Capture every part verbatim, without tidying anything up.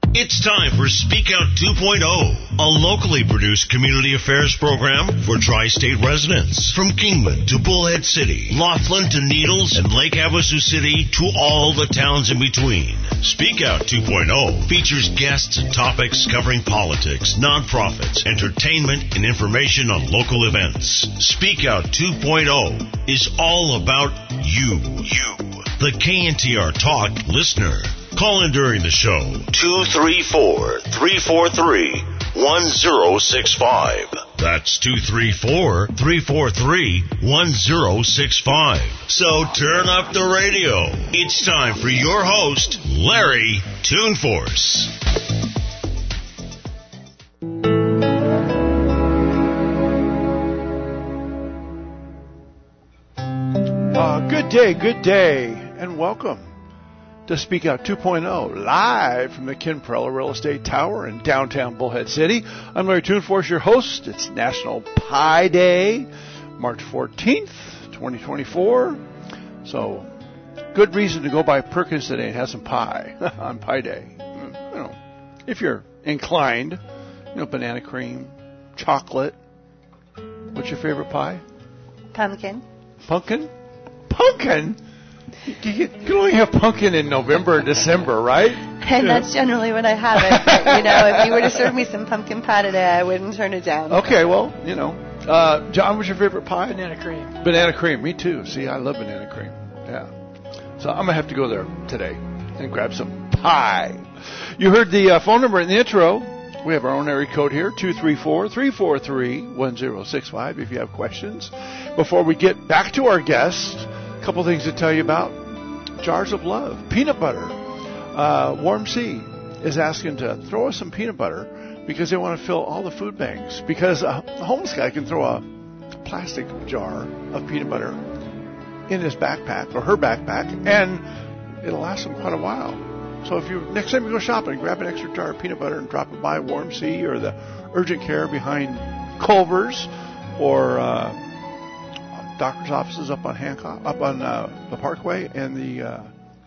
It's time for Speak Out two point oh, a locally produced community affairs program for tri-state residents. From Kingman to Bullhead City, Laughlin to Needles, and Lake Havasu City to all the towns in between. Speak Out two point oh features guests and topics covering politics, nonprofits, entertainment, and information on local events. Speak Out two point oh is all about you. You, the K N T R Talk listener. Call in during the show, two three four, three four three, one zero six five. That's two three four, three four three, one zero six five. So turn up the radio. It's time for your host, Larry Tuneforce. Uh, good day, good day, and welcome to Speak Out two point oh, live from the Ken Perella Real Estate Tower in downtown Bullhead City. I'm Larry Tuneforce, your host. It's National Pie Day, March fourteenth, twenty twenty-four. So, good reason to go by Perkins today and have some pie on Pie Day. You know, if you're inclined, you know, banana cream, chocolate. What's your favorite pie? Pumpkin. Pumpkin? Pumpkin? You can only have pumpkin in November or December, right? And yeah. That's generally when I have it. But, you know, if you were to serve me some pumpkin pie today, I wouldn't turn it down. Okay, well, you know. Uh, John, what's your favorite pie? Banana cream. Banana cream, me too. See, I love banana cream. Yeah. So I'm going to have to go there today and grab some pie. You heard the uh, phone number in the intro. We have our own area code here, two three four, three four three, one zero six five, if you have questions. Before we get back to our guest, a couple things to tell you about. Jars of Love, peanut butter. Uh, Warm Sea is asking to throw us some peanut butter because they want to fill all the food banks. Because a homeless guy can throw a plastic jar of peanut butter in his backpack or her backpack, and it'll last him quite a while. So if you next time you go shopping, grab an extra jar of peanut butter and drop it by Warm Sea or the urgent care behind Culver's or uh, doctor's offices up on Hancock, up on uh, the Parkway, and the uh,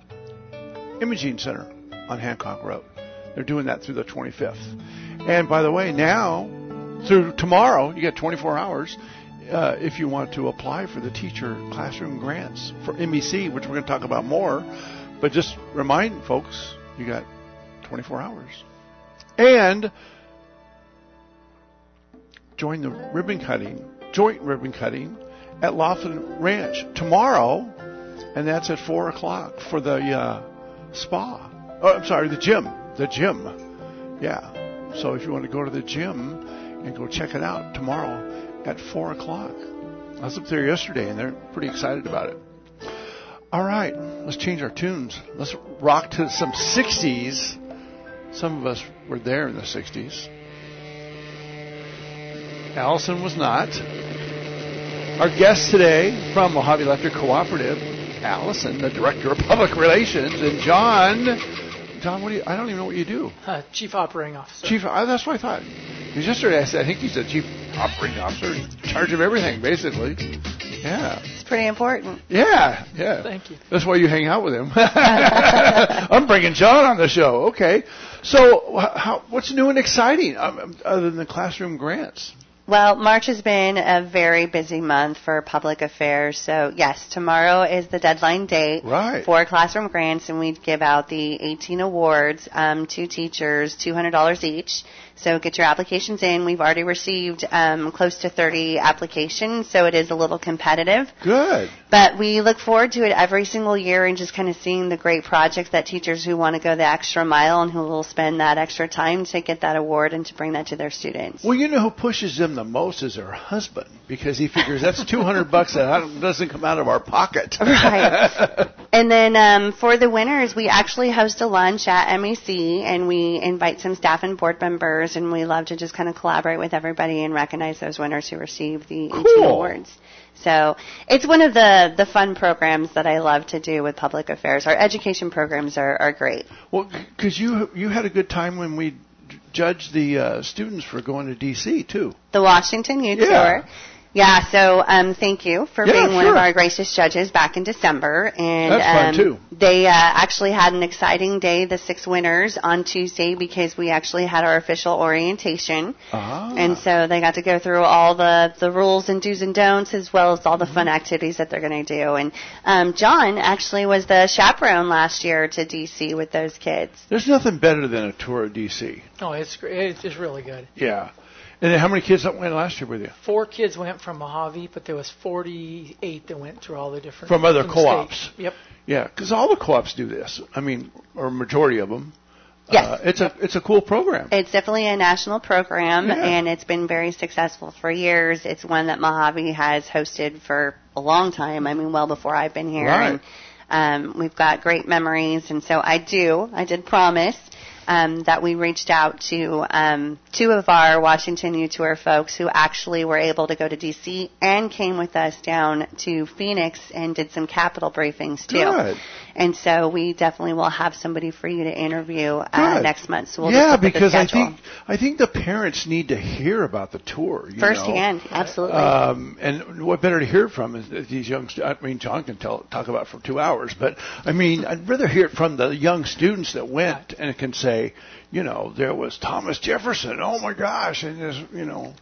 Imaging Center on Hancock Road. They're doing that through the twenty-fifth. And by the way, now through tomorrow, you get twenty-four hours uh, if you want to apply for the teacher classroom grants for M E C, which we're going to talk about more. But just remind folks, you got twenty-four hours. And join the ribbon cutting, joint ribbon cutting at Laughlin Ranch tomorrow, and that's at four o'clock for the uh, spa. Oh, I'm sorry, the gym. The gym. Yeah. So if you want to go to the gym and go check it out tomorrow at four o'clock. I was up there yesterday, and they're pretty excited about it. All right, let's change our tunes. Let's rock to some sixties. Some of us were there in the sixties. Allison was not. Our guest today from Mojave Electric Cooperative, Allison, the Director of Public Relations, and John. John, what do you? I don't even know what you do. Uh, Chief Operating Officer. Chief. Uh, that's what I thought. Because yesterday I said I think he's the Chief Operating Officer, in charge of everything, basically. Yeah. It's pretty important. Yeah, yeah. Thank you. That's why you hang out with him. I'm bringing John on the show. Okay. So, how, what's new and exciting um, other than the classroom grants? Well, March has been a very busy month for public affairs. So, yes, tomorrow is the deadline date right. for classroom grants, and we give out the eighteen awards um, to teachers, two hundred dollars each. So get your applications in. We've already received um, close to thirty applications, so it is a little competitive. Good. But we look forward to it every single year and just kind of seeing the great projects that teachers who want to go the extra mile and who will spend that extra time to get that award and to bring that to their students. Well, you know who pushes them the most is their husband, because he figures that's two hundred bucks that doesn't come out of our pocket. Right. And then um, for the winners, we actually host a lunch at M E C, and we invite some staff and board members, and we love to just kind of collaborate with everybody and recognize those winners who receive the cool. eighteen awards. So it's one of the, the fun programs that I love to do with public affairs. Our education programs are, are great. Well, because you you had a good time when we judged the uh, students for going to D C too. The Washington Youth yeah. Tour. Yeah, so um, thank you for Yeah, being sure. one of our gracious judges back in December. And That's fun, um, too. They uh, actually had an exciting day, the six winners, on Tuesday because we actually had our official orientation. Ah. And so they got to go through all the, the rules and do's and don'ts as well as all the fun activities that they're going to do. And um, John actually was the chaperone last year to D C with those kids. There's nothing better than a tour of D C. Oh, it's great. It's really good. Yeah. And then how many kids that went last year with you? Four kids went from Mojave, but there was forty-eight that went through all the different From other the co-ops. states. Yep. Yeah, because all the co-ops do this. I mean, or majority of them. Yes. Uh, it's a it's a cool program. It's definitely a national program, Yeah. and it's been very successful for years. It's one that Mojave has hosted for a long time. I mean, well before I've been here. Right. And um, we've got great memories, and so I do, I did promise um, that we reached out to um, two of our Washington U Tour folks who actually were able to go to D C and came with us down to Phoenix and did some Capitol briefings too. Good. And so we definitely will have somebody for you to interview uh, Good. next month. So we'll yeah, just look at the because I schedule. think I think the parents need to hear about the tour you Firsthand, know? absolutely. Um, and what better to hear from is is these young. Stu- I mean, John can tell, talk about it for two hours, but I mean, I'd rather hear it from the young students that went and can say, you know, there was Thomas Jefferson. Oh my gosh, and there's you know,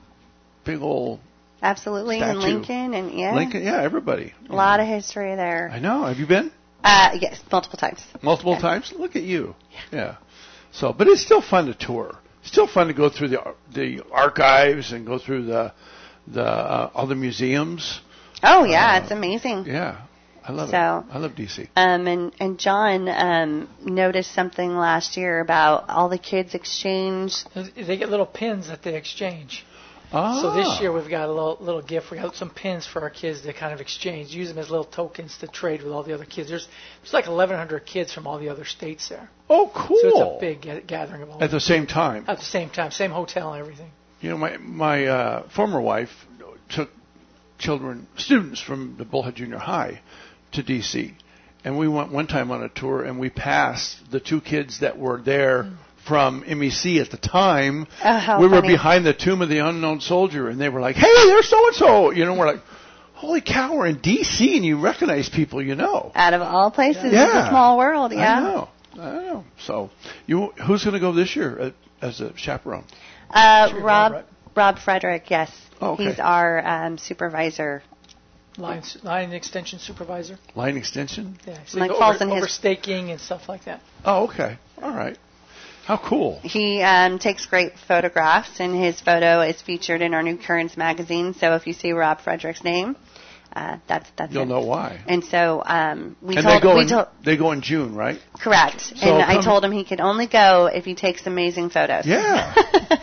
big old Absolutely, and statue. Lincoln, and yeah, Lincoln. Yeah, everybody. a lot of history there. I know. Have you been? Uh, yes, multiple times. Multiple Yeah. times? Look at you. Yeah. So, but it's still fun to tour. Still fun to go through the the archives and go through the the uh, all the museums. Oh yeah, Uh, it's amazing. Yeah, I love So- it. I love D C. Um, and and John um, noticed something last year about all the kids exchange. They get little pins that they exchange. Ah. So this year we've got a little little gift. We got some pins for our kids to kind of exchange, use them as little tokens to trade with all the other kids. There's there's like eleven hundred kids from all the other states there. Oh, cool. So it's a big ga- gathering of all. At the same time. At the same time, same hotel and everything. You know, my my uh, former wife took children, students from the Bullhead Junior High to D C, and we went one time on a tour, and we passed the two kids that were there Mm. from M E C at the time. Oh, how we were funny. behind the Tomb of the Unknown Soldier, and they were like, "Hey, there's so and so." You know, we're like, "Holy cow, we're in D C, and you recognize people you know." Out of all places, Yeah. it's a small world. Yeah. I know. I know. So, you who's going to go this year uh, as a chaperone? Uh, Sure, Rob Rob, Rob Frederick, yes, Oh, okay. he's our um, supervisor. Line line extension supervisor. Line extension? Yeah, so Like they go falls over, in his- over staking and stuff like that. Oh, okay. All right. How cool. He um, takes great photographs, and his photo is featured in our New Currents magazine. So if you see Rob Frederick's name, uh, that's that's You'll it. know why. And so um, we And told they go we in, told they go in June, right? correct, So and I come- told him he could only go if he takes amazing photos. Yeah.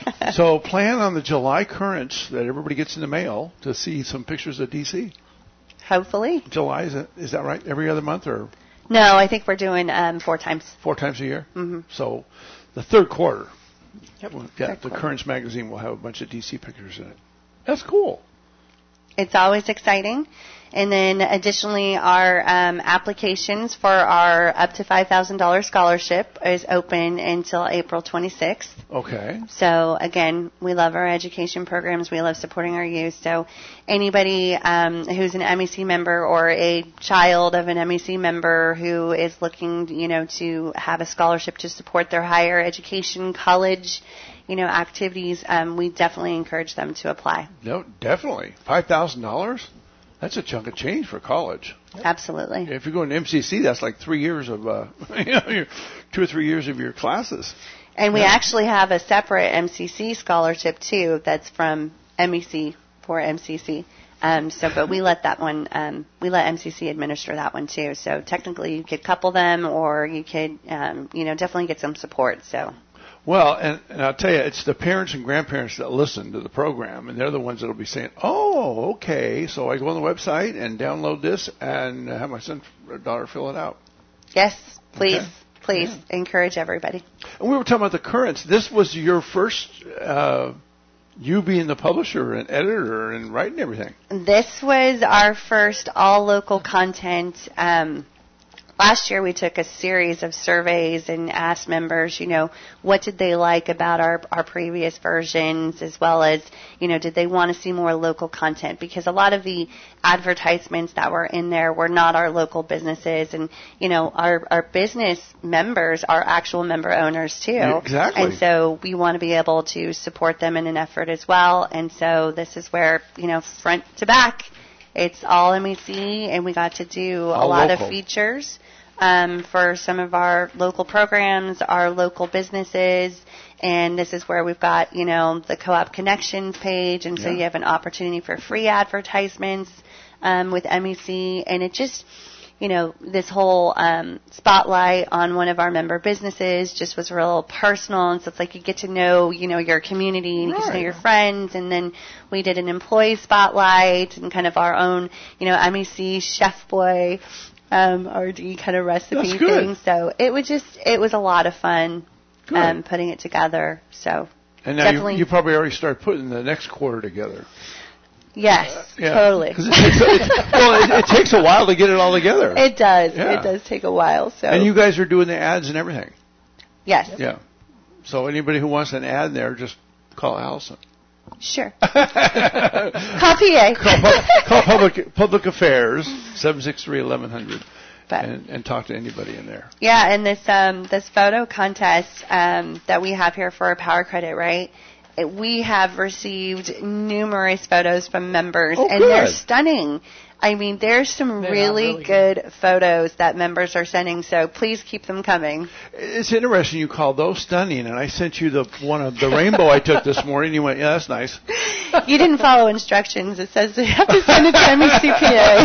So plan on the July Currents that everybody gets in the mail to see some pictures of D C. Hopefully, July, is, it, is that right? Every other month or no, I think we're doing um, four times. four times a year? Mhm. So the third quarter, Yep. well, yeah, Third the quarter. Currents magazine will have a bunch of D C pictures in it. That's cool. It's always exciting. And then additionally, our um, applications for our up to five thousand dollars scholarship is open until April twenty-sixth. Okay. So again, we love our education programs. We love supporting our youth. So anybody um, who's an M E C member or a child of an M E C member who is looking, you know, to have a scholarship to support their higher education, college, you know, activities, um, we definitely encourage them to apply. No, definitely. five thousand dollars? That's a chunk of change for college. Absolutely. If you're going to M C C, that's like three years of, uh, you know, your, two or three years of your classes. And we Yeah. actually have a separate M C C scholarship too. That's from M E C for M C C. Um, so, but we let that one, um, we let M C C administer that one too. So technically, you could couple them, or you could, um, you know, definitely get some support. So. Well, and, and I'll tell you, it's the parents and grandparents that listen to the program, and they're the ones that will be saying, "Oh, okay, so I go on the website and download this and have my son or daughter fill it out." Yes, please, Okay. please Yeah. encourage everybody. And we were talking about the Currents. This was your first, uh, you being the publisher and editor and writing everything. This was our first all local content um, last year we took a series of surveys and asked members, you know, what did they like about our, our previous versions, as well as, you know, did they want to see more local content? Because a lot of the advertisements that were in there were not our local businesses, and, you know, our, our business members are actual member owners too. Yeah, exactly. And so we want to be able to support them in an effort as well. And so this is where, you know, front to back, it's all M E C, and we got to do a all lot local. of features um, for some of our local programs, our local businesses. And this is where we've got, you know, the Co-op Connections page. And so Yeah. you have an opportunity for free advertisements um, with M E C. And it just, you know, this whole um, spotlight on one of our member businesses just was real personal. And so it's like you get to know, you know, your community, and you get to know Right. your friends. And then we did an employee spotlight and kind of our own, you know, M E C Chef Boy um, R D kind of recipe That's good. thing. So it was just, it was a lot of fun Good. um, putting it together. So And now you, definitely, you probably already start putting the next quarter together. yes, Yeah. totally. 'Cause it takes, it, well, it, it takes a while to get it all together. It does. Yeah. It does take a while. So And you guys are doing the ads and everything. yes, Yeah. So anybody who wants an ad there, just call Allison. sure. call, Call P A. pub- call public public affairs seven six three eleven hundred But- and, and talk to anybody in there. Yeah, and this um, this photo contest um, that we have here for our Power Credit, right? It, we have received numerous photos from members, Oh, and they're good. stunning. I mean, there's some They are really, really good, good. photos that members are sending, so please keep them coming. It's interesting you call those stunning, and I sent you the one of the rainbow I took this morning. You went, yeah, that's nice. You didn't follow instructions. It says you have to send it to M E C P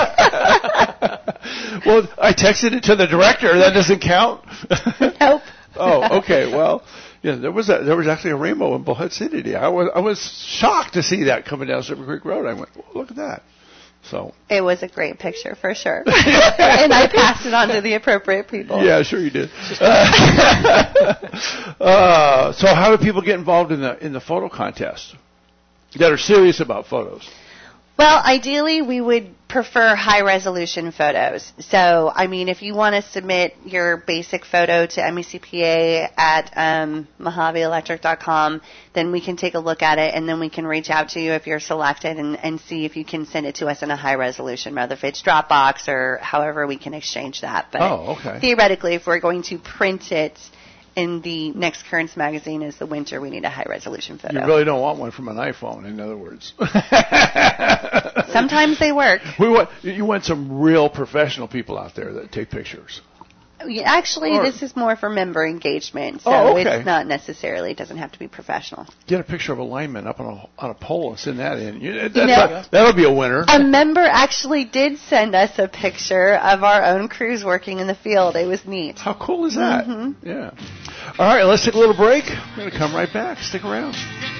A. Well, I texted it to the director. That doesn't count. Nope. Oh, okay. Well, yeah, there was a, there was actually a rainbow in Bullhead City today. I was I was shocked to see that coming down Silver Creek Road. I went, well, look at that. So It was a great picture for sure. And I passed it on to the appropriate people. yeah, sure you did. uh, so how do people get involved in the in the photo contest that are serious about photos? Well, ideally, we would prefer high-resolution photos. So, I mean, if you want to submit your basic photo to M E C P A at um, Mojave Electric dot com, then we can take a look at it, and then we can reach out to you if you're selected and, and see if you can send it to us in a high resolution, whether if it's Dropbox or however we can exchange that. But Oh, okay. theoretically, if we're going to print it in the next Currents magazine as the winter, we need a high-resolution photo. You really don't want one from an iPhone, in other words. Sometimes they work. We want you want some real professional people out there that take pictures. Yeah, Actually, Or- this is more for member engagement, so Oh, okay. it's not necessarily, it doesn't have to be professional. Get a picture of a lineman up on a on a pole and send that in. You, that, know- that, that'll be a winner. A member actually did send us a picture of our own crews working in the field. It was neat. How cool is that? Mm-hmm. Yeah. All right, let's take a little break. We're going to come right back. Stick around.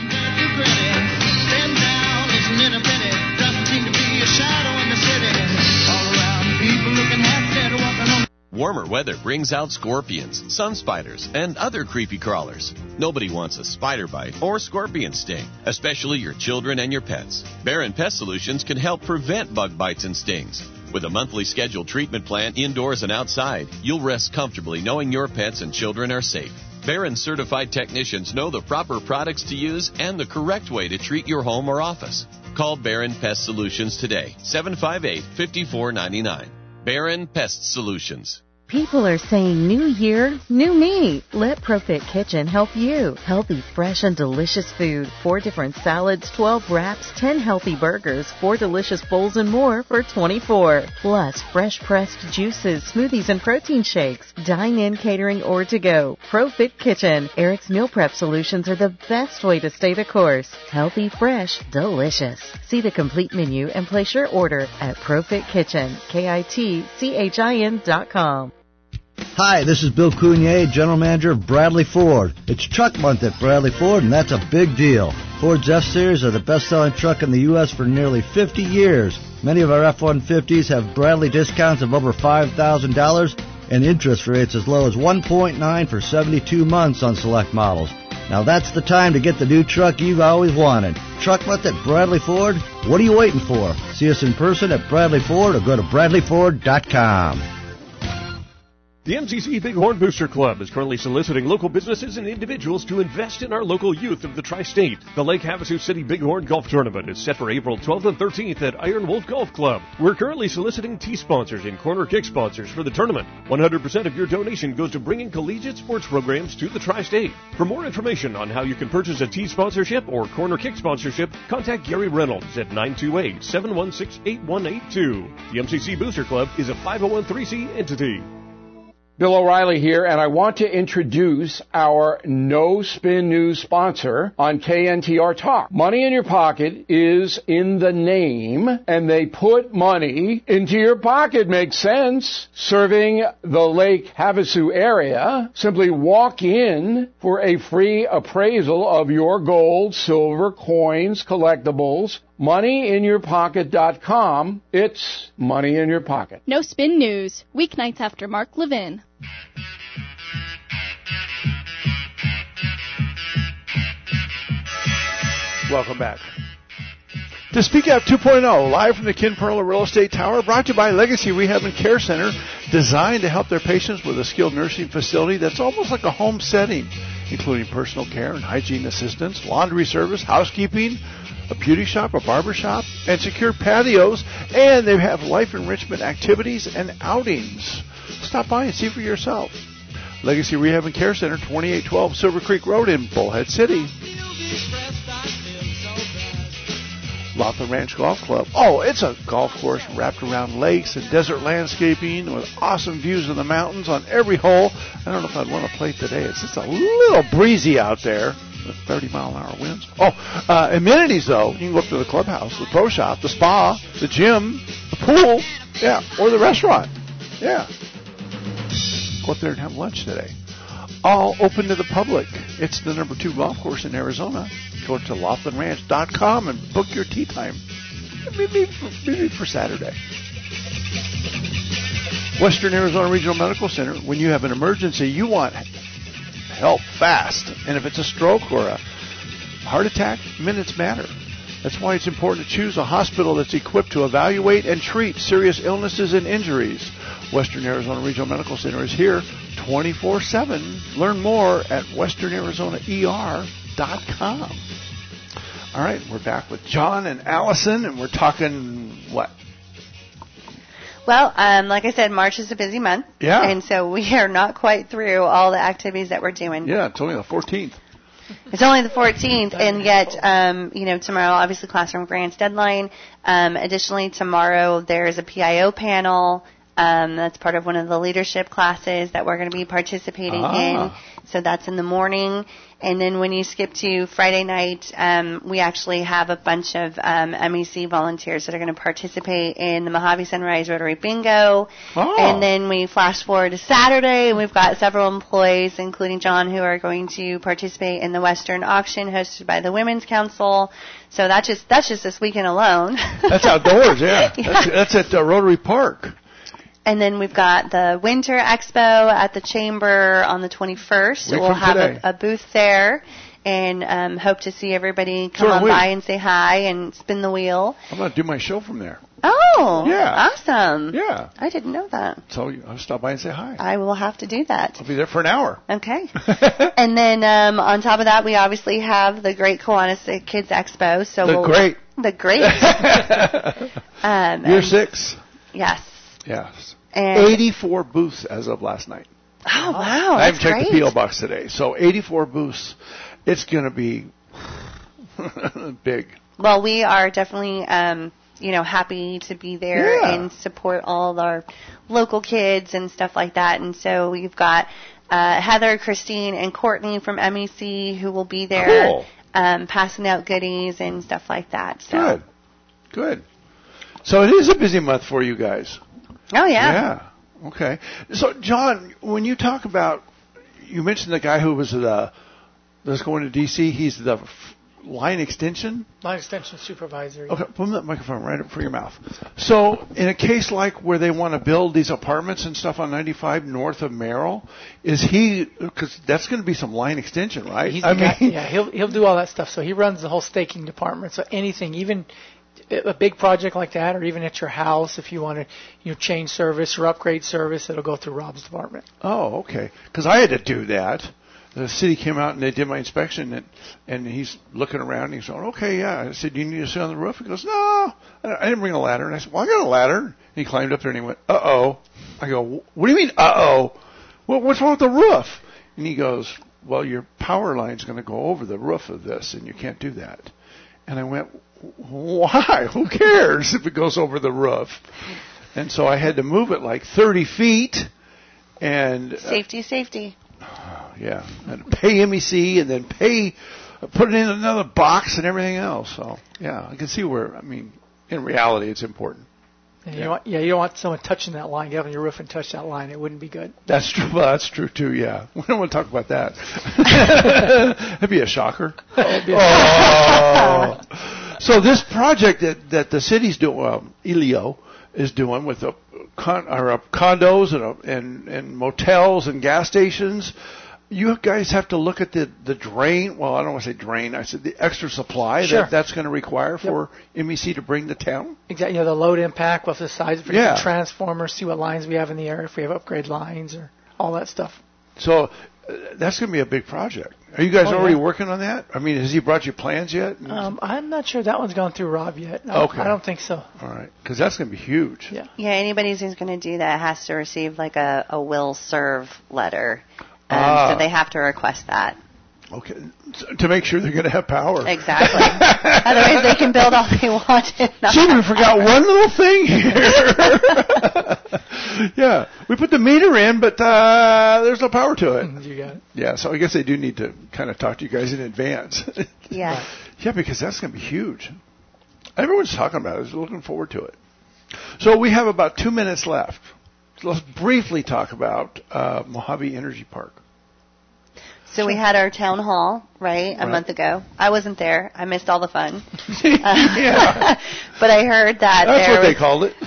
Warmer weather brings out scorpions, sun spiders, and other creepy crawlers. Nobody wants a spider bite or scorpion sting, especially your children and your pets. Barron Pest Solutions can help prevent bug bites and stings. With a monthly scheduled treatment plan indoors and outside, you'll rest comfortably knowing your pets and children are safe. Barron certified technicians know the proper products to use and the correct way to treat your home or office. Call Barron Pest Solutions today, seven five eight, five four nine nine. Barron Pest Solutions. People are saying new year, new me. Let ProFit Kitchen help you. Healthy, fresh, and delicious food. Four different salads, twelve wraps, ten healthy burgers, four delicious bowls, and more for twenty-four dollars. Plus, fresh pressed juices, smoothies, and protein shakes. Dine-in, catering, or to go. ProFit Kitchen. Eric's Meal Prep Solutions are the best way to stay the course. Healthy, fresh, delicious. See the complete menu and place your order at ProFit Kitchen. K I T C H I N dot com. Hi, this is Bill Counier, General Manager of Bradley Ford. It's Truck Month at Bradley Ford, and that's a big deal. Ford's F-Series are the best-selling truck in the U S for nearly fifty years. Many of our F one fifties have Bradley discounts of over five thousand dollars and interest rates as low as one point nine for seventy-two months on select models. Now that's the time to get the new truck you've always wanted. Truck Month at Bradley Ford? What are you waiting for? See us in person at Bradley Ford or go to bradley ford dot com. The M C C Bighorn Booster Club is currently soliciting local businesses and individuals to invest in our local youth of the Tri-State. The Lake Havasu City Bighorn Golf Tournament is set for April twelfth and thirteenth at Iron Wolf Golf Club. We're currently soliciting tee sponsors and corner kick sponsors for the tournament. one hundred percent of your donation goes to bringing collegiate sports programs to the Tri-State. For more information on how you can purchase a tee sponsorship or corner kick sponsorship, contact Gary Reynolds at nine two eight, seven one six, eight one eight two. The M C C Booster Club is a five oh one c three entity. Bill O'Reilly here, and I want to introduce our No Spin News sponsor on K N T R Talk. Money in your pocket is in the name, and they put money into your pocket. Makes sense. Serving the Lake Havasu area, simply walk in for a free appraisal of your gold, silver, coins, collectibles. money in your pocket dot com. It's money in your pocket. No Spin News, weeknights after Mark Levin. Welcome back to Speak Out two point oh, live from the Ken Perla Real Estate Tower, brought to you by Legacy Rehab and Care Center, designed to help their patients with a skilled nursing facility that's almost like a home setting, including personal care and hygiene assistance, laundry service, housekeeping, a beauty shop, a barber shop, and secured patios, and they have life enrichment activities and outings. Stop by and see for yourself. Legacy Rehab and Care Center, twenty-eight twelve Silver Creek Road in Bullhead City. Laughlin Ranch Golf Club. Oh, it's a golf course wrapped around lakes and desert landscaping with awesome views of the mountains on every hole. I don't know if I'd want to play today. It's just a little breezy out there with thirty mile an hour winds. Oh, uh, amenities, though. You can go up to the clubhouse, the pro shop, the spa, the gym, the pool, yeah, or the restaurant. Yeah. Go up there and have lunch today. All open to the public. It's the number two golf course in Arizona. Go to laughlin ranch dot com and book your tee time. Maybe for, maybe for Saturday. Western Arizona Regional Medical Center. When you have an emergency, you want help fast. And if it's a stroke or a heart attack, minutes matter. That's why it's important to choose a hospital that's equipped to evaluate and treat serious illnesses and injuries. Western Arizona Regional Medical Center is here twenty-four seven. Learn more at western arizona e r dot com. All right, we're back with John and Allison, and we're talking what? Well, um, like I said, March is a busy month. Yeah. And so we are not quite through all the activities that we're doing. Yeah, it's only the fourteenth. It's only the fourteenth, and yet, um, you know, tomorrow, obviously, Classroom Grants deadline. Um, additionally, tomorrow there's a P I O panel. Um, that's part of one of the leadership classes that we're going to be participating ah. in. So that's in the morning. And then when you skip to Friday night, um, we actually have a bunch of um, M E C volunteers that are going to participate in the Mojave Sunrise Rotary Bingo. Oh. And then we flash forward to Saturday, and we've got several employees, including John, who are going to participate in the Western Auction hosted by the Women's Council. So that's just that's just this weekend alone. That's outdoors, yeah. yeah. That's, that's at uh, Rotary Park. And then we've got the Winter Expo at the Chamber on the twenty-first. So we'll have a, a booth there, and um, hope to see everybody come so on by and say hi and spin the wheel. I'm going to do my show from there. Oh, yeah, awesome. Yeah. I didn't know that. So I'll stop by and say hi. I will have to do that. I'll be there for an hour. Okay. And then um, on top of that, we obviously have the Great Kiwanis Kids Expo. So the we'll, great. The great. um, Year six. Yes. Yes. And eighty-four booths as of last night. Oh, wow. I haven't checked great. the P O box today. So eighty-four booths. It's going to be big. Well, we are definitely, um, you know, happy to be there yeah. and support all of our local kids and stuff like that. And so we've got uh, Heather, Christine, and Courtney from M E C who will be there cool. um, passing out goodies and stuff like that. So. Good. Good. So it is a busy month for you guys. Oh, yeah. Yeah. Okay. So, John, when you talk about, you mentioned the guy who was the, that's going to D C, he's the f- line extension? Line extension supervisor. Okay, put that microphone right up for your mouth. So, in a case like where they want to build these apartments and stuff on ninety-five north of Merrill, is he, because that's going to be some line extension, right? He's I the mean, guy, yeah, he'll he'll do all that stuff. So he runs the whole staking department. So anything, even a big project like that, or even at your house, if you want to, you know, change service or upgrade service, it'll go through Rob's department. Oh, okay. Because I had to do that. The city came out and they did my inspection, and, and he's looking around and he's going, okay, yeah. I said, do you need to sit on the roof? He goes, no, I didn't bring a ladder. And I said, well, I got a ladder. And he climbed up there and he went, uh-oh. I go, what do you mean, uh-oh? Well, what's wrong with the roof? And he goes, well, your power line's going to go over the roof of this, and you can't do that. And I went, why? Who cares if it goes over the roof? And so I had to move it like thirty feet. And Safety, uh, safety. Yeah, and pay M E C and then pay, put it in another box and everything else. So, yeah, I can see where, I mean, in reality, it's important. And yeah. You don't, yeah, you don't want someone touching that line, get up on your roof and touch that line. It wouldn't be good. That's true. Well, that's true, too, yeah. We don't want to talk about that. That'd be a shocker. Oh. So this project that, that the city's doing, well, Elio is doing with the con, or, uh, condos and, uh, and, and motels and gas stations, you guys have to look at the, the drain. Well, I don't want to say drain. I said the extra supply sure. that that's going to require for yep. M E C to bring to town. Exactly. You know, the load impact, what's the size of yeah. the transformers, see what lines we have in the area, if we have upgrade lines or all that stuff. So uh, that's going to be a big project. Are you guys oh, already yeah. working on that? I mean, has he brought you plans yet? Um, I'm not sure that one's gone through Rob yet. No, okay. I don't think so. All right. Because that's going to be huge. Yeah. Yeah, anybody who's going to do that has to receive like a, a will serve letter. Um, ah. So they have to request that. Okay. So, to make sure they're going to have power. Exactly. Otherwise, they can build all they want. Gee, we forgot one little thing here. Yeah. We put the meter in, but uh, there's no power to it. You got it. Yeah, so I guess they do need to kind of talk to you guys in advance. Yeah. Yeah, because that's going to be huge. Everyone's talking about it. They're looking forward to it. So we have about two minutes left. So let's briefly talk about uh, Mojave Energy Park. So we had our town hall, right, a right. month ago. I wasn't there. I missed all the fun. Yeah. But I heard that That's there what was, they called it.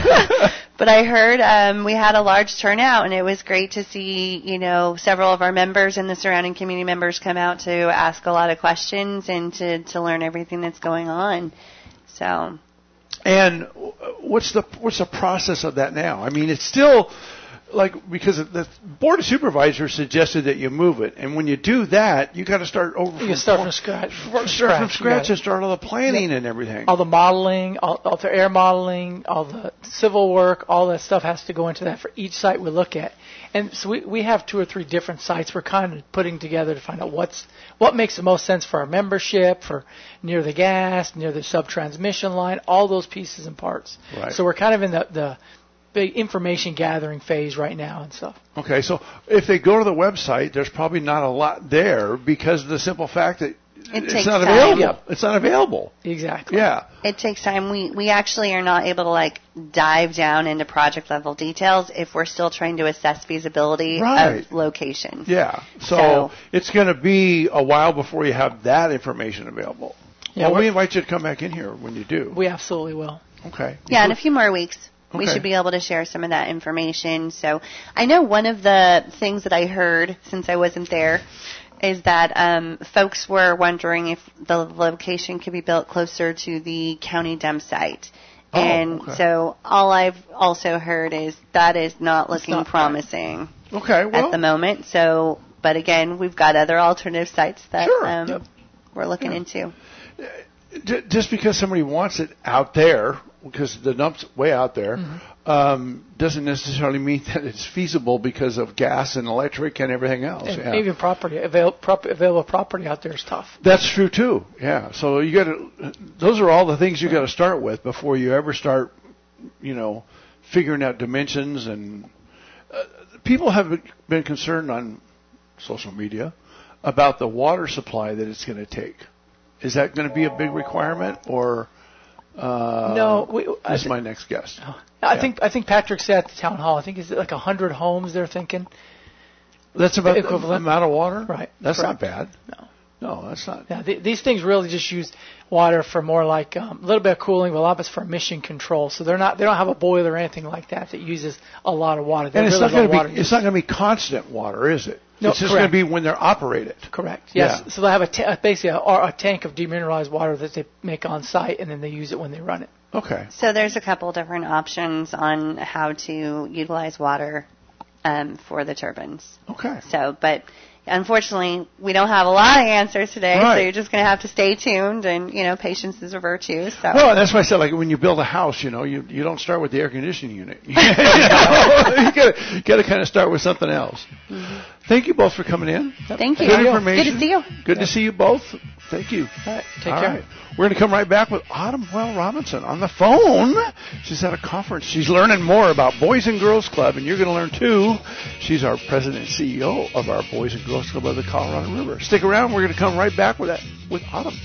But I heard um, we had a large turnout, and it was great to see, you know, several of our members and the surrounding community members come out to ask a lot of questions and to, to learn everything that's going on. So. And what's the what's the process of that now? I mean, it's still like because the board of supervisors suggested that you move it, and when you do that, you got to start over. You can start from scratch. Start scratch. from scratch and start all the planning yeah. and everything. All the modeling, all, all the air modeling, all the civil work, all that stuff has to go into that for each site we look at. And so we we have two or three different sites we're kind of putting together to find out what's what makes the most sense for our membership, for near the gas, near the sub-transmission line, all those pieces and parts. Right. So we're kind of in the, the big information gathering phase right now and stuff. Okay, so if they go to the website, there's probably not a lot there because of the simple fact that It it's takes not time. available. Yep. It's not available. Exactly. Yeah. It takes time. We we actually are not able to like dive down into project level details if we're still trying to assess feasibility Right. of locations. Yeah. So, So- it's going to be a while before you have that information available. Yeah, well, we we're- invite you to come back in here when you do. We absolutely will. Okay. Yeah, in a few more weeks. We Okay. should be able to share some of that information. So I know one of the things that I heard since I wasn't there is that um, folks were wondering if the location could be built closer to the county dump site. Oh, and okay. so all I've also heard is that is not looking not promising Okay. Well, at the moment. So, but again, we've got other alternative sites that Sure. um, Yep. we're looking Yeah. into. j- just because somebody wants it out there, because the dump's way out there, Mm-hmm. um, doesn't necessarily mean that it's feasible because of gas and electric and everything else. And Yeah. even property, avail, prop, available property out there is tough. That's true too. Yeah. So you got to. Those are all the things you got to start with before you ever start, you know, figuring out dimensions. And uh, people have been concerned on social media about the water supply that it's going to take. Is that going to be a big requirement, or? Uh, No, we- This I is thi- my next guest. I Yeah. think I think Patrick said at the town hall. I think it's like a hundred homes they're thinking. That's about the equivalent. amount of water. Right. That's Correct. not bad. No. No, that's not. Yeah, th- these things really just use water for more like um, a little bit of cooling, but a lot of it's for emission control. So they're not they don't have a boiler or anything like that that uses a lot of water. They're And it's really not going low to water be. use. It's not going to be constant water, is it? No, it's just correct. going to be when they're operated. Correct. Yes. Yeah. So they have a ta- basically a, a tank of demineralized water that they make on site, and then they use it when they run it. Okay. So there's a couple different options on how to utilize water um, for the turbines. Okay. So, but unfortunately, we don't have a lot of answers today, Right. so you're just going to have to stay tuned, and, you know, patience is a virtue. So. Well, that's why I said, like, when you build a house, you know, you you don't start with the air conditioning unit. you gotta, gotta kind of start with something else. Mm-hmm. Thank you both for coming in. Thank you. Good information. Good to see you. Good to see you both. Thank you. All right. Take All care. right. We're going to come right back with Autumn Well Robinson on the phone. She's at a conference. She's learning more about Boys and Girls Club, and you're going to learn too. She's our president and C E O of our Boys and Girls Club of the Colorado River. Stick around. We're going to come right back with that with Autumn.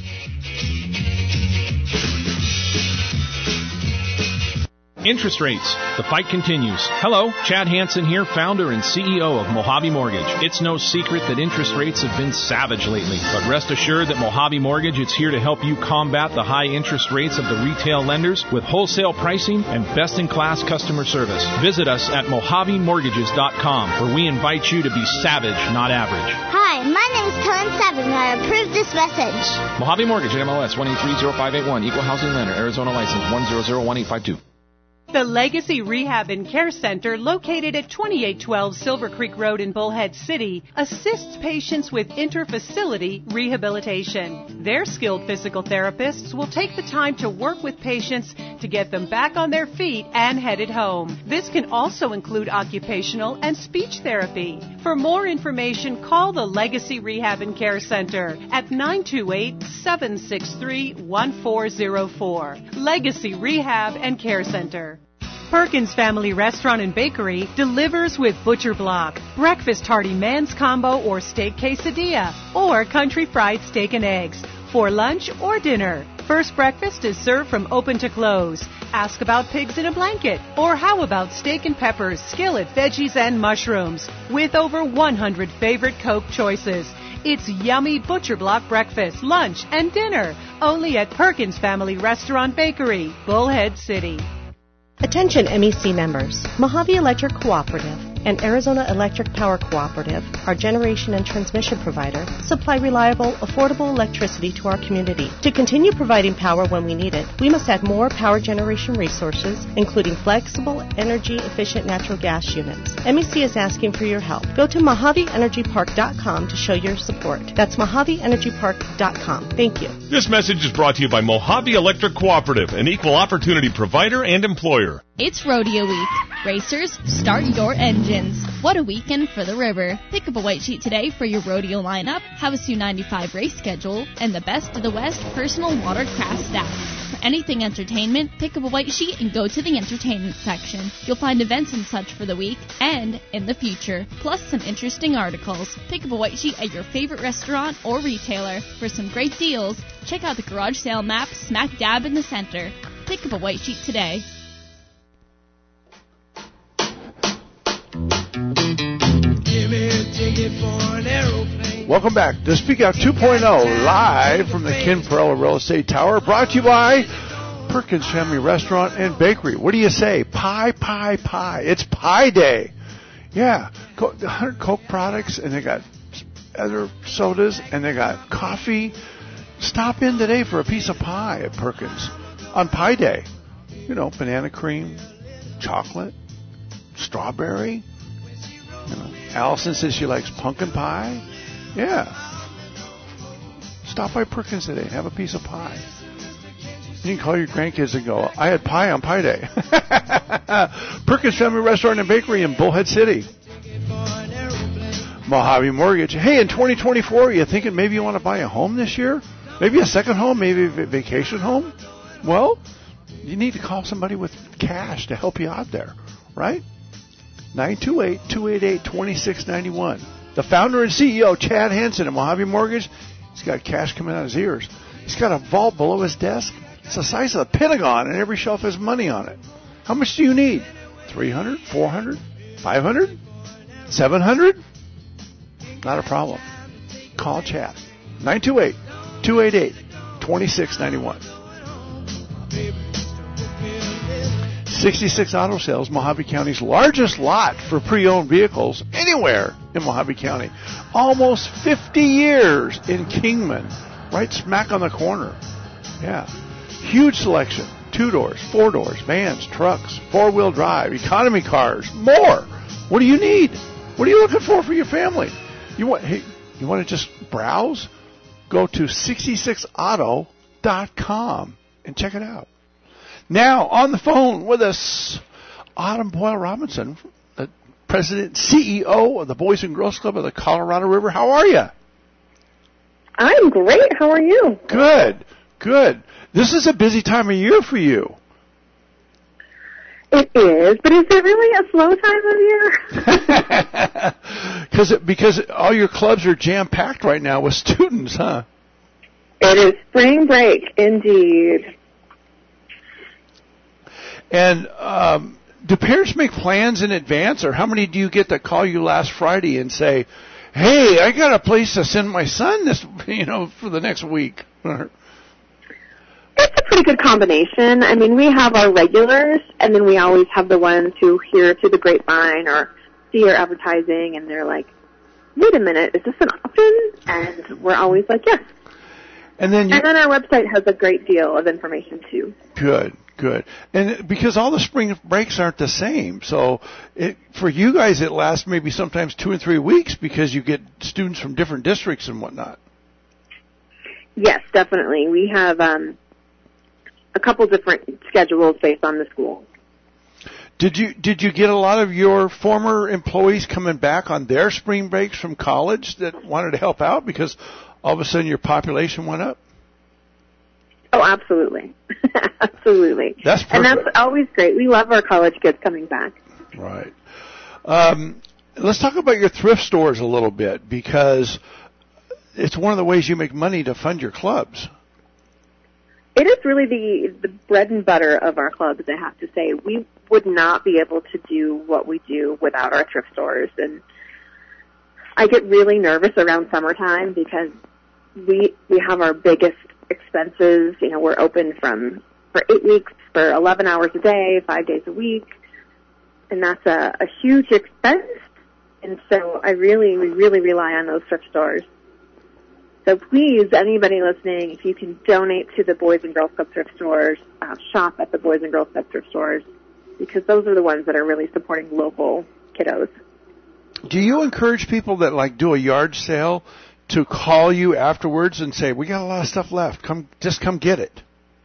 Interest rates. The fight continues. Hello, Chad Hansen here, founder and C E O of Mojave Mortgage. It's no secret that interest rates have been savage lately, but rest assured that Mojave Mortgage is here to help you combat the high interest rates of the retail lenders with wholesale pricing and best-in-class customer service. Visit us at mojave mortgages dot com, where we invite you to be savage, not average. Hi, my name is Cullen Savage, and I approve this message. Mojave Mortgage, M L S one eight three zero five eight one, Equal Housing Lender, Arizona License one zero zero one eight five two. The Legacy Rehab and Care Center, located at twenty-eight twelve Silver Creek Road in Bullhead City, assists patients with inter-facility rehabilitation. Their skilled physical therapists will take the time to work with patients to get them back on their feet and headed home. This can also include occupational and speech therapy. For more information, call the Legacy Rehab and Care Center at nine two eight, seven six three, one four zero four. Legacy Rehab and Care Center. Perkins Family Restaurant and Bakery delivers with Butcher Block, breakfast hearty man's combo or steak quesadilla, or country fried steak and eggs for lunch or dinner. First breakfast is served from open to close. Ask about pigs in a blanket, or how about steak and peppers, skillet, veggies, and mushrooms with over one hundred favorite Coke choices. It's yummy Butcher Block breakfast, lunch, and dinner only at Perkins Family Restaurant Bakery, Bullhead City. Attention M E C members. Mojave Electric Cooperative and Arizona Electric Power Cooperative, our generation and transmission provider, supply reliable, affordable electricity to our community. To continue providing power when we need it, we must add more power generation resources, including flexible, energy-efficient natural gas units. M E C is asking for your help. Go to mojave energy park dot com to show your support. That's mojave energy park dot com. Thank you. This message is brought to you by Mojave Electric Cooperative, an equal opportunity provider and employer. It's Rodeo Week. Racers, start your engines. What a weekend for the river. Pick up a white sheet today for your rodeo lineup, Havasu ninety-five race schedule, and the best of the West personal watercraft staff. For anything entertainment, pick up a white sheet and go to the entertainment section. You'll find events and such for the week and in the future, plus some interesting articles. Pick up a white sheet at your favorite restaurant or retailer. For some great deals, check out the garage sale map smack dab in the center. Pick up a white sheet today. Welcome back to Speak Out two point oh, live from the Ken Perella Real Estate Tower, brought to you by Perkins Family Restaurant and Bakery. What do you say? Pie, pie, pie. It's Pie Day. Yeah, one hundred Coke products, and they got other sodas, and they got coffee. Stop in today for a piece of pie at Perkins on Pie Day. You know, banana cream, chocolate, strawberry. You know, Allison says she likes pumpkin pie. Yeah. Stop by Perkins today and have a piece of pie. You can call your grandkids and go, I had pie on Pie Day. Perkins Family Restaurant and Bakery in Bullhead City. Mojave Mortgage. Hey, in twenty twenty-four, you thinking maybe you want to buy a home this year? Maybe a second home? Maybe a vacation home? Well, you need to call somebody with cash to help you out there, right? nine two eight, two eight eight, two six nine one. The founder and C E O, Chad Hansen at Mojave Mortgage, he's got cash coming out of his ears. He's got a vault below his desk. It's the size of the Pentagon, and every shelf has money on it. How much do you need? three hundred, four hundred, five hundred, seven hundred? Not a problem. Call Chad. nine two eight, two eight eight, two six nine one. sixty-six Auto Sales, Mojave County's largest lot for pre-owned vehicles anywhere in Mojave County. Almost fifty years in Kingman, right smack on the corner. Yeah. Huge selection. Two doors, four doors, vans, trucks, four-wheel drive, economy cars, more. What do you need? What are you looking for for your family? You want, hey, you want to just browse? Go to sixty-six auto dot com and check it out. Now, on the phone with us, Autumn Boyle Robinson, the President and C E O of the Boys and Girls Club of the Colorado River. How are you? I'm great. How are you? Good, good. This is a busy time of year for you. It is, but is it really a slow time of year? Because because all your clubs are jam-packed right now with students, huh? It is spring break, indeed. And um, do parents make plans in advance, or how many do you get that call you last Friday and say, "Hey, I got a place to send my son this, you know, for the next week"? It's a pretty good combination. I mean, we have our regulars, and then we always have the ones who hear through the grapevine or see our advertising, and they're like, "Wait a minute, is this an option?" And we're always like, "Yes." And then, you, and then our website has a great deal of information too. Good, good. And because all the spring breaks aren't the same, so it, for you guys it lasts maybe sometimes two or three weeks because you get students from different districts and whatnot. Yes, definitely. We have um, a couple different schedules based on the school. Did you did you get a lot of your former employees coming back on their spring breaks from college that wanted to help out because all of a sudden your population went up? Oh, absolutely. Absolutely. That's perfect. And that's always great. We love our college kids coming back. Right. Um, let's talk about your thrift stores a little bit because it's one of the ways you make money to fund your clubs. It is really the, the bread and butter of our clubs, I have to say. We would not be able to do what we do without our thrift stores. And I get really nervous around summertime because we we have our biggest expenses. You know, we're open from for eight weeks for eleven hours a day, five days a week, and that's a, a huge expense. And so I really, we really rely on those thrift stores. So please, anybody listening, if you can donate to the Boys and Girls Club thrift stores, uh, shop at the Boys and Girls Club thrift stores, because those are the ones that are really supporting local kiddos. Do you encourage people that like do a yard sale to call you afterwards and say, "We got a lot of stuff left. Come, just come get it"?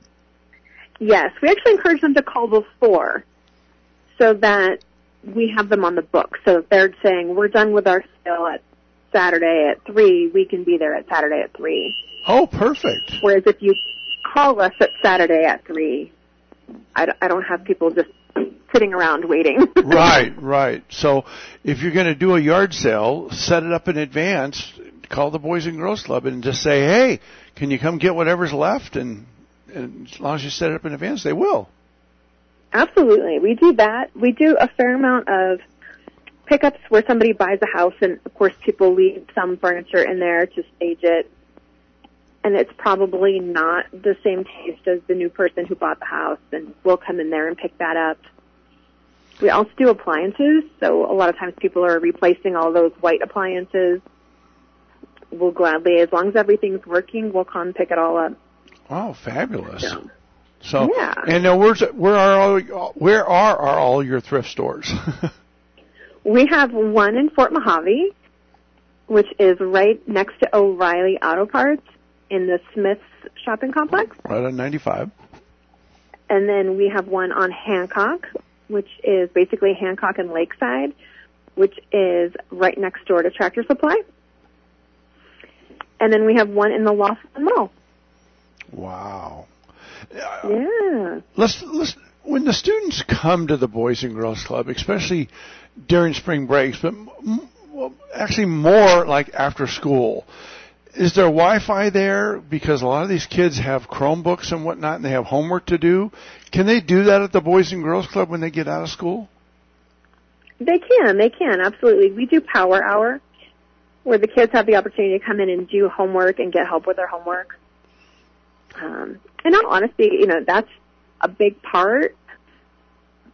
Yes, we actually encourage them to call before so that we have them on the book. So if they're saying, "We're done with our sale at Saturday at three, we can be there at Saturday at three. Oh, perfect. Whereas if you call us at Saturday at three, I, I don't have people just sitting around waiting. Right, right. So if you're going to do a yard sale, set it up in advance, call the Boys and Girls Club and just say, "Hey, can you come get whatever's left?" And, and as long as you set it up in advance, they will. Absolutely. We do that. We do a fair amount of pickups where somebody buys a house, and of course people leave some furniture in there to stage it, and it's probably not the same taste as the new person who bought the house, and we'll come in there and pick that up. We also do appliances, so a lot of times people are replacing all those white appliances. We'll gladly, as long as everything's working, we'll come pick it all up. Oh, fabulous. So, so yeah. And now where's, where are all, where are, are all your thrift stores? We have one in Fort Mojave, which is right next to O'Reilly Auto Parts in the Smith's shopping complex. Right on ninety-five. And then we have one on Hancock, which is basically Hancock and Lakeside, which is right next door to Tractor Supply. And then we have one in the Laughlin Mall. Wow. Yeah. Let's, let's, when the students come to the Boys and Girls Club, especially during spring breaks, but m- well, actually more like after school, is there Wi-Fi there? Because a lot of these kids have Chromebooks and whatnot, and they have homework to do. Can they do that at the Boys and Girls Club when they get out of school? They can. They can, absolutely. We do Power Hour, where the kids have the opportunity to come in and do homework and get help with their homework. Um, in all honesty, you know, that's a big part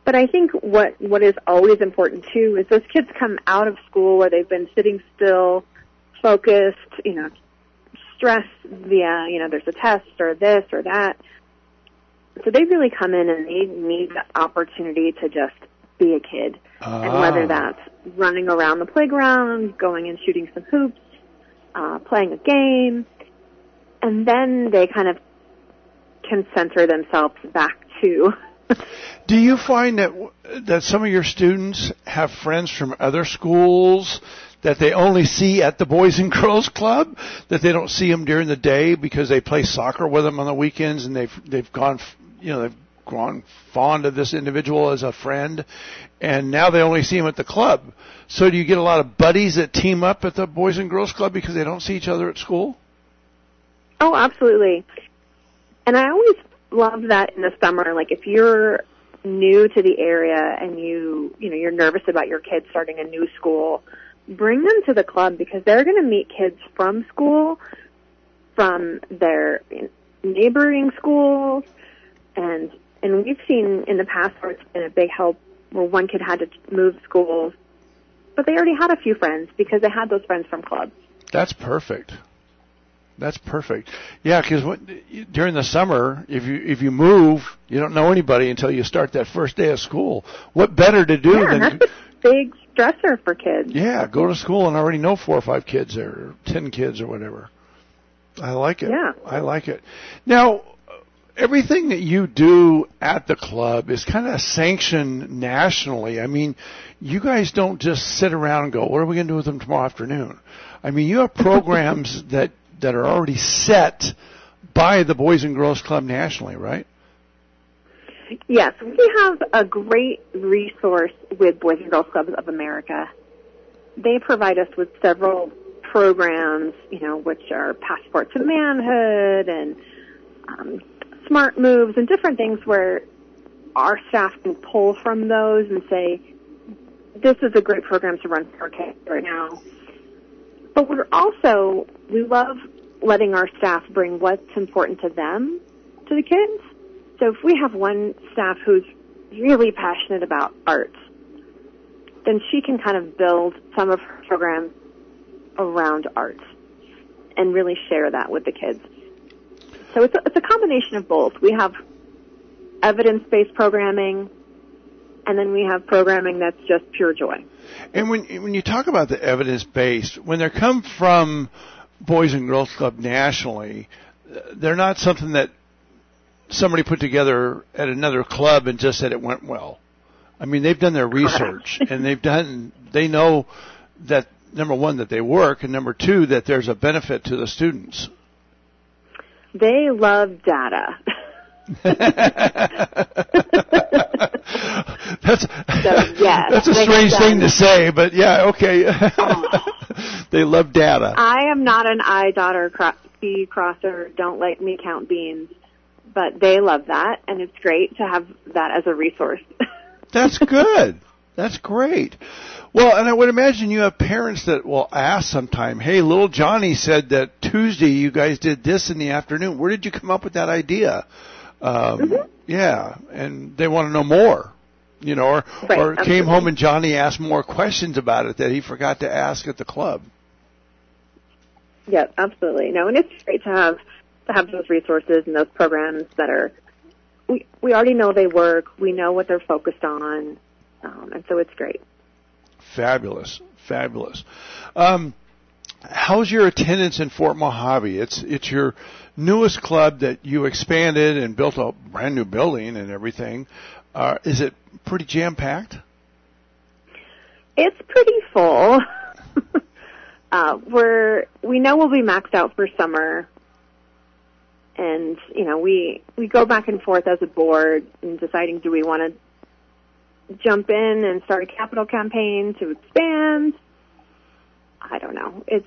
But I think what, what is always important, too, is those kids come out of school where they've been sitting still, focused, you know, stressed via, you know, there's a test or this or that. So they really come in and they need the opportunity to just be a kid. Ah. And whether that's running around the playground, going and shooting some hoops, uh, playing a game, and then they kind of can center themselves back to. Do you find that that some of your students have friends from other schools that they only see at the Boys and Girls Club, that they don't see them during the day because they play soccer with them on the weekends, and they've they've gone, you know, they've gone fond of this individual as a friend, and now they only see him at the club? So do you get a lot of buddies that team up at the Boys and Girls Club because they don't see each other at school? Oh, absolutely. And I always love that in the summer. Like, if you're new to the area and you, you know, you're nervous about your kids starting a new school, bring them to the club, because they're going to meet kids from school, from their neighboring schools, and and we've seen in the past where it's been a big help where one kid had to move schools, but they already had a few friends because they had those friends from clubs. That's perfect. That's perfect. Yeah, because during the summer, if you if you move, you don't know anybody until you start that first day of school. What better to do yeah, than that's a big stressor for kids. Yeah, go to school and already know four or five kids there, or ten kids or whatever. I like it. Yeah, I like it. Now, everything that you do at the club is kind of sanctioned nationally. I mean, you guys don't just sit around and go, "What are we going to do with them tomorrow afternoon?" I mean, you have programs that. that are already set by the Boys and Girls Club nationally, right? Yes, we have a great resource with Boys and Girls Clubs of America. They provide us with several programs, you know, which are Passport to Manhood and um, Smart Moves and different things where our staff can pull from those and say, this is a great program to run for kids right now. But we're also, we love letting our staff bring what's important to them to the kids. So if we have one staff who's really passionate about art, then she can kind of build some of her programs around art and really share that with the kids. So it's a, it's a combination of both. We have evidence-based programming, and then we have programming that's just pure joy. And when when you talk about the evidence-based, when they come from Boys and Girls Club nationally, they're not something that somebody put together at another club and just said it went well. I mean, they've done their research, and they've done, they know that, number one, that they work, and number two, that there's a benefit to the students. They love data. That's so, yes, that's a strange thing to say, but yeah, okay. They love data. I am not an I daughter cro- T crosser. Don't let me count beans, but they love that, and it's great to have that as a resource. That's good. That's great. Well, and I would imagine you have parents that will ask sometime, "Hey, little Johnny said that Tuesday you guys did this in the afternoon. Where did you come up with that idea?" Um, mm-hmm. Yeah, and they want to know more, you know, or, right, or absolutely. came home and Johnny asked more questions about it that he forgot to ask at the club. Yeah, absolutely. No, and it's great to have to have those resources and those programs that are, we we already know they work, we know what they're focused on, um, and so it's great. Fabulous, fabulous. Um, how's your attendance in Fort Mojave? It's it's your newest club that you expanded and built a brand new building and everything. Uh, is it pretty jam-packed? It's pretty full. uh, we're, we know we'll be maxed out for summer. And, you know, we, we go back and forth as a board in deciding, do we want to jump in and start a capital campaign to expand? I don't know. It's,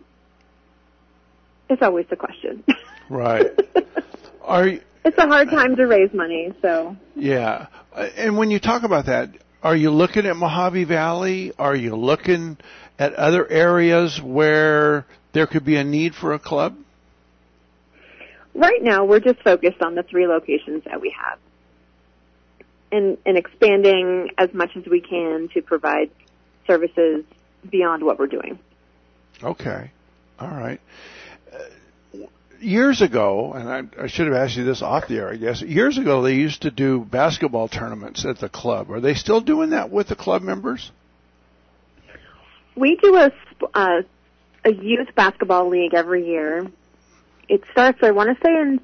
it's always the question. Right. Are you, it's a hard time to raise money, so. Yeah. And when you talk about that, are you looking at Mojave Valley? Are you looking at other areas where there could be a need for a club? Right now, we're just focused on the three locations that we have. and, and expanding as much as we can to provide services beyond what we're doing. Okay. All right. Uh, years ago, and I, I should have asked you this off the air, I guess. Years ago, they used to do basketball tournaments at the club. Are they still doing that with the club members? We do a, uh, a youth basketball league every year. It starts, I want to say, in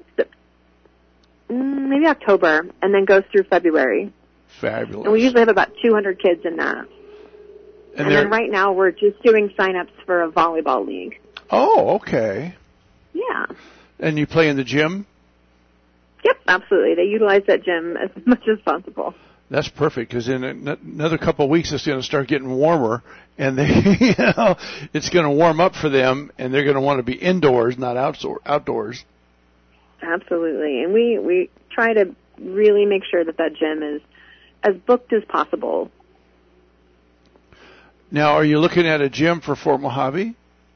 maybe October, and then goes through February. Fabulous. And we usually have about two hundred kids in that. And, and then right now we're just doing sign-ups for a volleyball league. Oh, okay. Yeah. And you play in the gym? Yep, absolutely. They utilize that gym as much as possible. That's perfect, because in another couple of weeks it's going to start getting warmer, and they, you know, it's going to warm up for them, and they're going to want to be indoors, not outdoors. Absolutely, and we we try to really make sure that that gym is as booked as possible. Now, are you looking at a gym for Fort Mojave?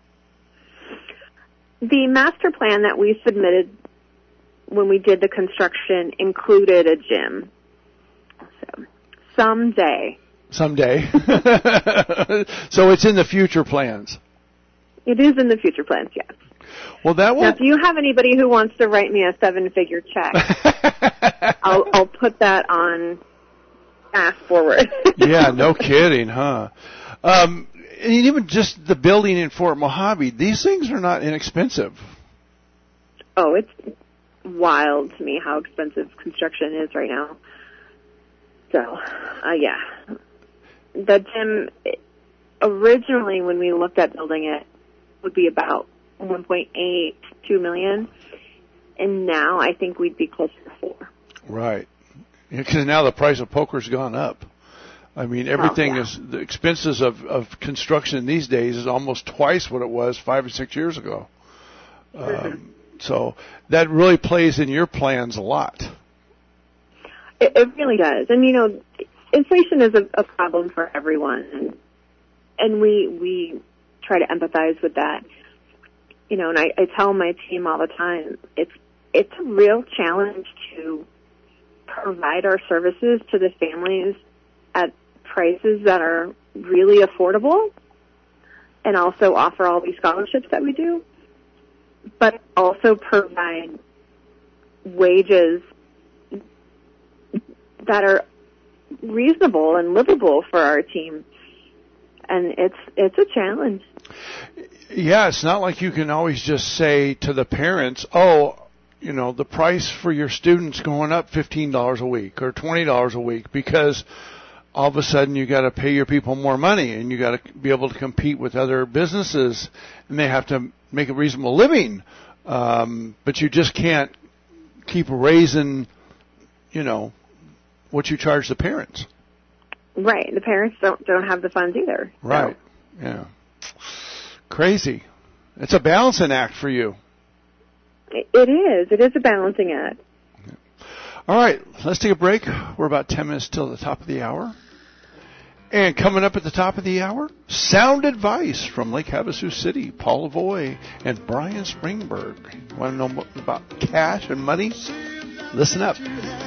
The master plan that we submitted when we did the construction included a gym. So, someday. Someday. So it's in the future plans. It is in the future plans, yes. Well, that will. Now, if you have anybody who wants to write me a seven-figure check, I'll, I'll put that on fast forward. Yeah, no kidding, huh? Um, and even just the building in Fort Mojave, these things are not inexpensive. Oh, it's wild to me how expensive construction is right now. So, uh, yeah. The gym, originally when we looked at building it, would be about one point eight, two million, and now I think we'd be closer to four. Right. Because now the price of poker's gone up. I mean, everything oh, yeah. is, the expenses of, of construction these days is almost twice what it was five or six years ago. Mm-hmm. Um, so that really plays in your plans a lot. It, it really does. And, you know, inflation is a, a problem for everyone, and, and we we try to empathize with that. You know, and I, I tell my team all the time, it's it's a real challenge to provide our services to the families at prices that are really affordable, and also offer all these scholarships that we do, but also provide wages that are reasonable and livable for our team. And it's it's a challenge. Yeah, it's not like you can always just say to the parents, oh, you know, the price for your student's going up fifteen dollars a week or twenty dollars a week, because all of a sudden you got to pay your people more money, and you got to be able to compete with other businesses, and they have to make a reasonable living. Um, but you just can't keep raising, you know, what you charge the parents. Right. The parents don't don't have the funds either. Right. So. Yeah. Crazy. It's a balancing act for you. It is. It is a balancing act. All right. Let's take a break. We're about ten minutes till the top of the hour. And coming up at the top of the hour, sound advice from Lake Havasu City, Paul Lavoie and Brian Springberg. Want to know more about cash and money? Listen up.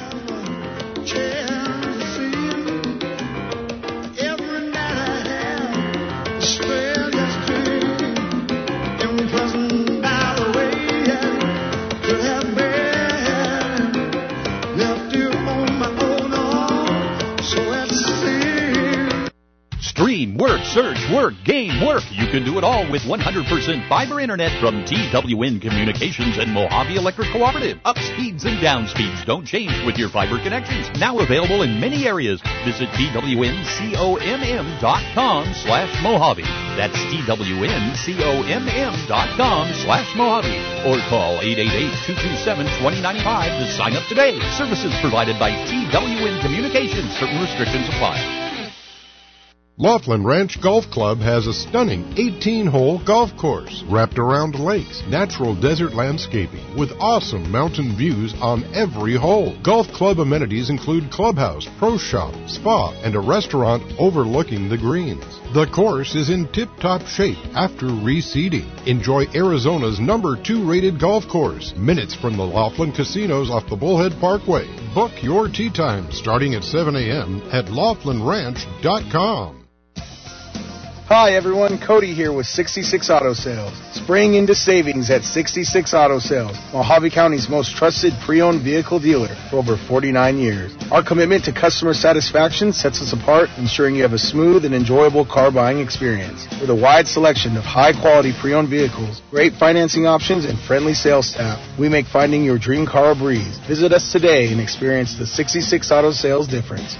Stream, work, search, work, game, work. You can do it all with one hundred percent fiber internet from T W N Communications and Mojave Electric Cooperative. Up speeds and down speeds don't change with your fiber connections. Now available in many areas. Visit T W N comm dot com slash Mojave. That's T W N comm dot com slash Mojave. Or call eight eight eight, two two seven, two zero nine five to sign up today. Services provided by T W N Communications. Certain restrictions apply. Laughlin Ranch Golf Club has a stunning eighteen-hole golf course wrapped around lakes, natural desert landscaping with awesome mountain views on every hole. Golf club amenities include clubhouse, pro shop, spa, and a restaurant overlooking the greens. The course is in tip-top shape after reseeding. Enjoy Arizona's number two rated golf course, minutes from the Laughlin casinos off the Bullhead Parkway. Book your tee time starting at seven a.m. at laughlin ranch dot com. Hi everyone, Cody here with sixty-six Auto Sales. Spring into savings at sixty-six Auto Sales, Mojave County's most trusted pre-owned vehicle dealer for over forty-nine years. Our commitment to customer satisfaction sets us apart, ensuring you have a smooth and enjoyable car buying experience. With a wide selection of high-quality pre-owned vehicles, great financing options, and friendly sales staff, we make finding your dream car a breeze. Visit us today and experience the sixty-six Auto Sales difference.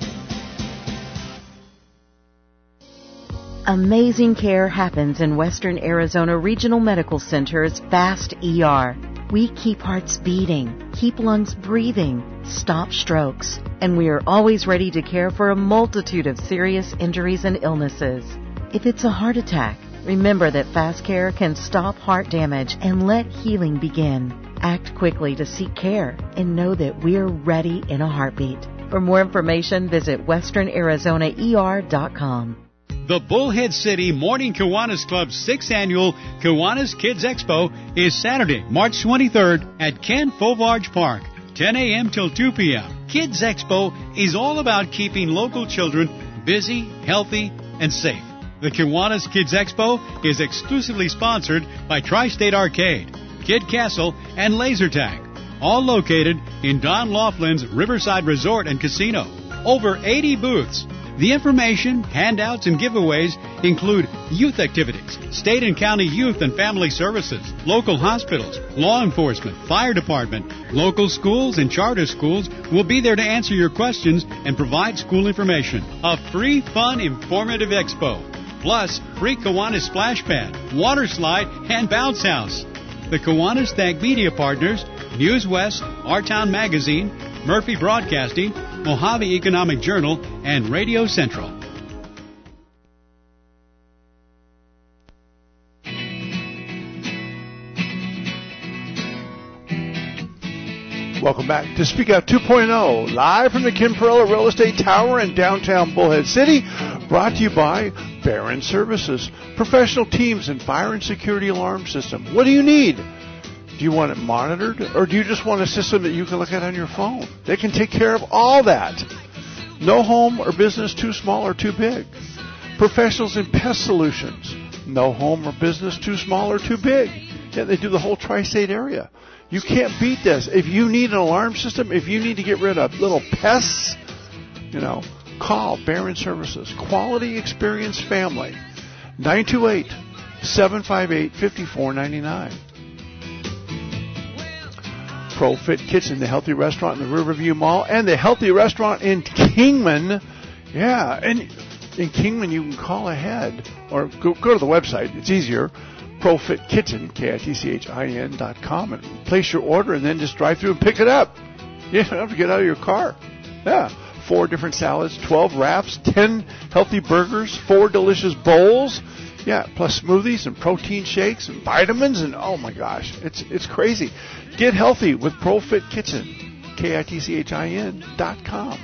Amazing care happens in Western Arizona Regional Medical Center's FAST E R. We keep hearts beating, keep lungs breathing, stop strokes, and we are always ready to care for a multitude of serious injuries and illnesses. If it's a heart attack, remember that FAST Care can stop heart damage and let healing begin. Act quickly to seek care and know that we're ready in a heartbeat. For more information, visit western arizona e r dot com. The Bullhead City Morning Kiwanis Club's sixth annual Kiwanis Kids Expo is Saturday, March twenty-third at Ken Fauvarge Park, ten a.m. till two p.m. Kids Expo is all about keeping local children busy, healthy, and safe. The Kiwanis Kids Expo is exclusively sponsored by Tri-State Arcade, Kid Castle, and Laser Tag, all located in Don Laughlin's Riverside Resort and Casino. Over eighty booths. The information, handouts, and giveaways include youth activities, state and county youth and family services, local hospitals, law enforcement, fire department, local schools, and charter schools will be there to answer your questions and provide school information. A free, fun, informative expo. Plus, free Kiwanis splash pad, water slide, and bounce house. The Kiwanis thank media partners, News West, Our Town Magazine, Murphy Broadcasting, Mojave Economic Journal, and Radio Central. Welcome back to Speak Out two point oh, live from the Kim Perella Real Estate Tower in downtown Bullhead City, brought to you by Barron Services, professional teams in fire and security alarm system. What do you need? Do you want it monitored, or do you just want a system that you can look at on your phone? They can take care of all that. No home or business too small or too big. Professionals in pest solutions. No home or business too small or too big. Yeah, they do the whole tri-state area. You can't beat this. If you need an alarm system, if you need to get rid of little pests, you know, call Barron Services. Quality Experience Family. nine two eight, seven five eight, five four nine nine. ProFit Kitchen, the healthy restaurant in the Riverview Mall, and the healthy restaurant in Kingman. Yeah, and in Kingman you can call ahead or go, go to the website. It's easier. ProFit Kitchen, K I T C H I N dot com, and place your order and then just drive through and pick it up. You don't have to get out of your car. Yeah, four different salads, twelve wraps, ten healthy burgers, four delicious bowls. Yeah, plus smoothies and protein shakes and vitamins, and oh my gosh, it's it's crazy. Get healthy with ProFit Kitchen, K I T C H I N dot com.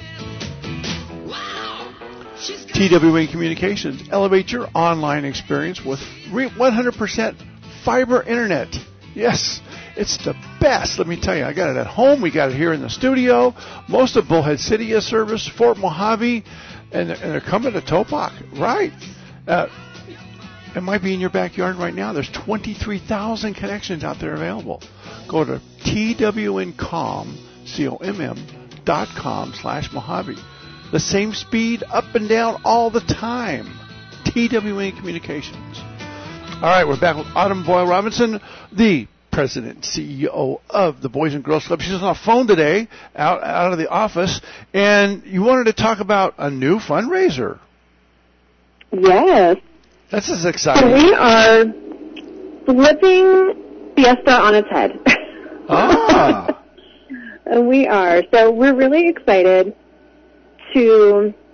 T W N Communications, elevate your online experience with one hundred percent fiber internet. Yes, it's the best. Let me tell you, I got it at home. We got it here in the studio. Most of Bullhead City has service, Fort Mojave, and, and they're coming to Topak. Right. Uh, it might be in your backyard right now. There's twenty-three thousand connections out there available. Go to T W N com, C O M M, dot com slash Mojave. The same speed up and down all the time. T W N Communications. All right, we're back with Autumn Boyle Robinson, the president and C E O of the Boys and Girls Club. She's on the phone today, out, out of the office, and you wanted to talk about a new fundraiser. Yes. This is exciting. We are flipping Fiesta on its head. Ah. We are. So we're really excited to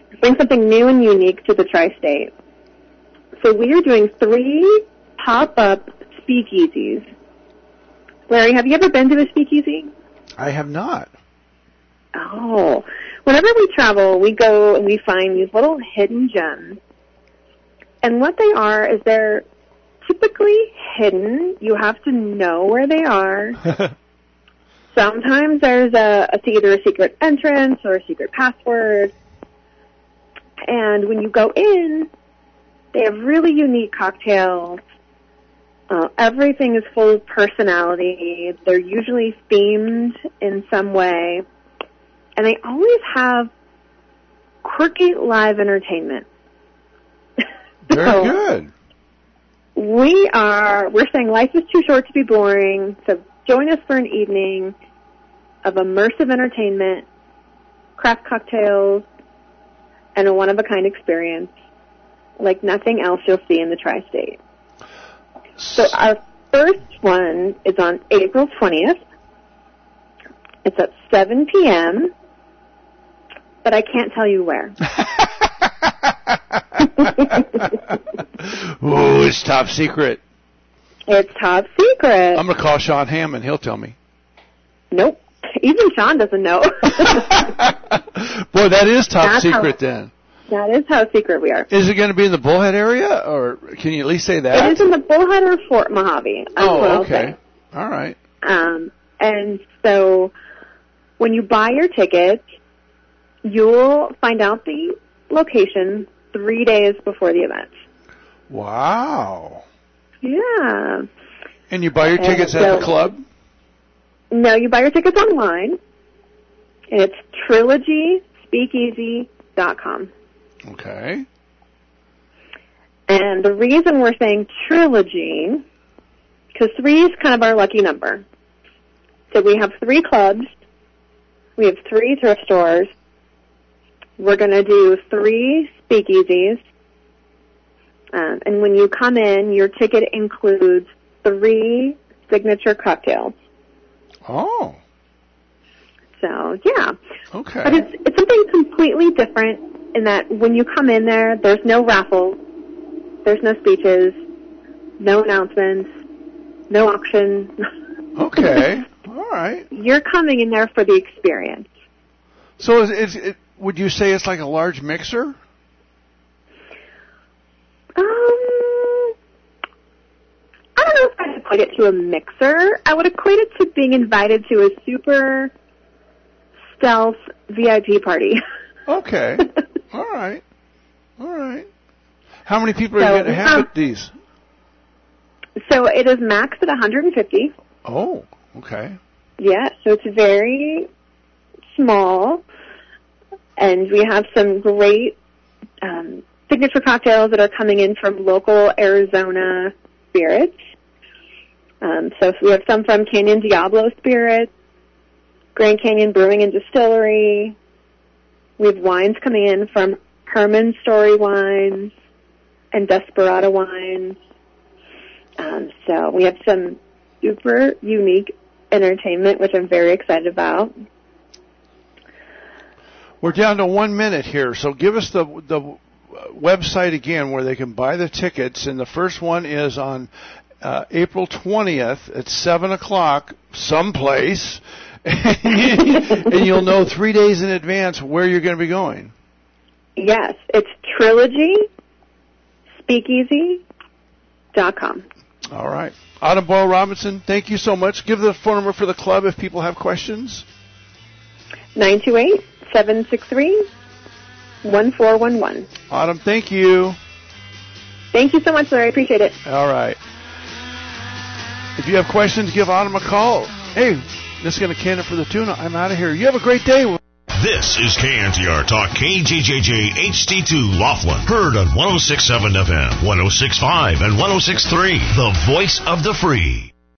bring something new and unique to the Tri-State. So we are doing three pop-up speakeasies. Larry, have you ever been to a speakeasy? I have not. Oh. Whenever we travel, we go and we find these little hidden gems. And what they are is they're typically hidden. You have to know where they are. Sometimes there's a, a either a secret entrance or a secret password. And when you go in, they have really unique cocktails. Uh, everything is full of personality. They're usually themed in some way. And they always have quirky live entertainment. Very so good. We are, we're saying life is too short to be boring, so join us for an evening of immersive entertainment, craft cocktails, and a one-of-a-kind experience like nothing else you'll see in the Tri-State. So our first one is on April twentieth. It's at seven p.m., but I can't tell you where. Ooh, it's top secret. It's top secret. I'm going to call Sean Hammond. He'll tell me. Nope. Even Sean doesn't know. Boy, that is top That's secret how, then. That is how secret we are. Is it going to be in the Bullhead area, or can you at least say that? It is in the Bullhead or Fort Mojave. That's what I'll Oh, okay. say. All right. Um, and so when you buy your ticket, you'll find out the location three days before the event. Wow. Yeah. And you buy your And tickets so- at the club? No, you buy your tickets online, and it's trilogy speakeasy dot com. Okay. And the reason we're saying trilogy, because three is kind of our lucky number. So we have three clubs, we have three thrift stores, we're going to do three speakeasies, um, and when you come in, your ticket includes three signature cocktails. Oh. So, yeah. Okay. But it's, it's something completely different in that when you come in there, there's no raffles, there's no speeches, no announcements, no auction. Okay. All right. You're coming in there for the experience. So is, is it, would you say it's like a large mixer? Um, I don't know if I'd equate it to a mixer. I would equate it to being invited to a super stealth V I P party. Okay. All right. All right. How many people are So, you going to have um, at these? So it is maxed at one hundred fifty. Oh, okay. Yeah, so it's very small, and we have some great um, signature cocktails that are coming in from local Arizona spirits. Um, so we have some from Canyon Diablo Spirits, Grand Canyon Brewing and Distillery. We have wines coming in from Herman Story Wines and Desperado Wines. Um, so we have some super unique entertainment, which I'm very excited about. We're down to one minute here, so give us the the website again where they can buy the tickets. And the first one is on uh, April twentieth at seven o'clock someplace. And you'll know three days in advance where you're going to be going. Yes, it's trilogy speakeasy dot com. All right. Autumn Boyle Robinson, thank you so much. Give the phone number for the club if people have questions. nine two eight, seven six three, one four one one. Autumn, thank you. Thank you so much, Larry. I appreciate it. All right. If you have questions, give Autumn a call. Hey, this is going to can it for the tuna. I'm out of here. You have a great day. This is K N T R Talk, K J J J H D two Laughlin. Heard on one oh six point seven F M, one oh six point five, and one oh six point three. The voice of the free.